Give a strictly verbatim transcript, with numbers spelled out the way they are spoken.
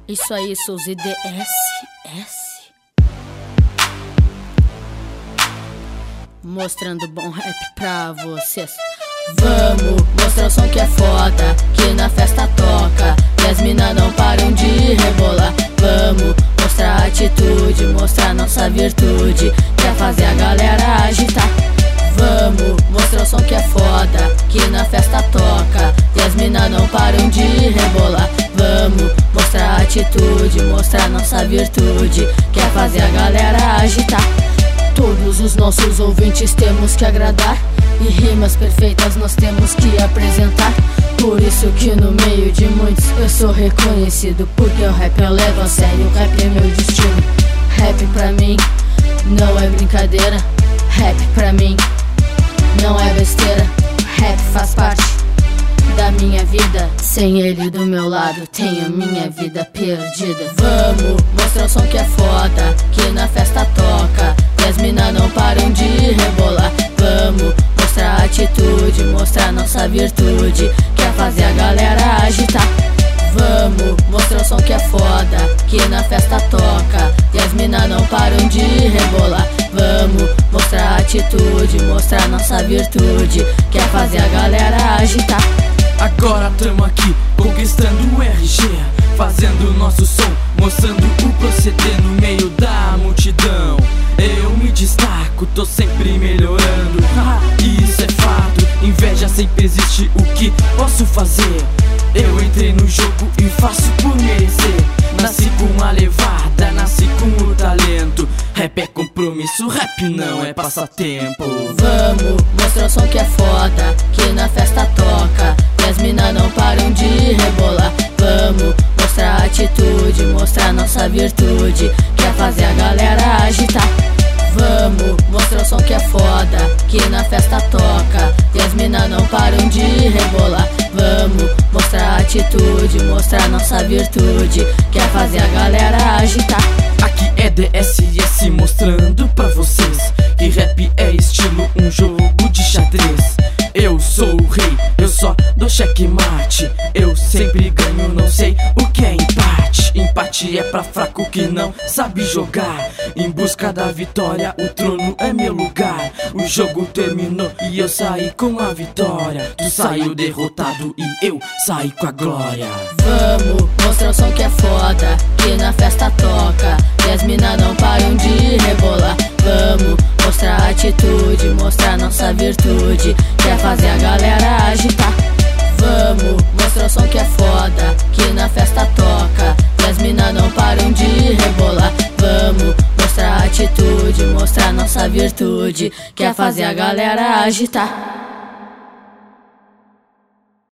Isso aí, seus I D S S. Mostrando bom rap pra vocês. Vamos mostrar o som que é foda, que na festa toca e as mina não param de rebolar. Vamos mostrar a atitude, mostrar nossa virtude, quer fazer a galera agitar. Vamos mostrar o som que é foda, que na festa toca e as mina não param de rebolar. Vamos mostrar a atitude, mostrar nossa virtude, quer fazer a galera agitar. Todos os nossos ouvintes temos que agradar, e rimas perfeitas nós temos que apresentar. Por isso que no meio de muitos eu sou reconhecido, porque o rap eu levo a sério, o rap é meu destino. Rap pra mim não é brincadeira, rap pra mim não é besteira. Rap faz parte da minha vida, sem ele do meu lado tenho minha vida perdida. Vamos mostrar o som que é foda, que na festa toca e as mina não param de rebolar. Vamos mostrar a atitude, mostrar nossa virtude, quer fazer a galera agitar. Vamos mostrar o som que é foda, que na festa toca e as mina não param de rebolar. Vamos mostrar a atitude, mostrar nossa virtude, quer fazer a galera agitar. Agora tamo aqui, conquistando o R G, fazendo nosso som, mostrando o proceder no meio da multidão. Eu me destaco, tô sempre melhorando, ah, isso é fato, inveja sempre existe, o que posso fazer? Eu entrei no jogo e faço por merecer. Nasci com a levada, nasci com o talento. Rap é compromisso, rap não é passatempo. Vamos mostrar o som que é foda, que na festa toca e as mina não param de rebolar. Vamos mostrar a atitude, mostrar nossa virtude, quer fazer a galera agitar. Vamos mostrar o som que é foda, que na festa toca e as mina não param de rebolar. Vamos mostrar a atitude, mostrar nossa virtude, quer fazer a galera agitar. Aqui é D S S mostrando pra vocês que rap é estilo, um jogo de xadrez. Eu sou o rei, eu só dou checkmate, eu sempre ganho, não sei o que é empate. Empate é pra fraco que não sabe jogar. Em busca da vitória, o trono é meu lugar. O jogo terminou e eu saí com a vitória. Tu saiu derrotado e eu saí com a glória. Vamos mostrar o som que é foda, que na festa toca e as mina não param de rebolar. Vamos mostrar a atitude, mostrar nossa virtude, quer fazer a galera agitar. Vamos mostrar o som que é foda, que na festa toca e as mina não param de rebolar. Vamos mostrar a atitude, mostrar nossa virtude, quer fazer a galera agitar.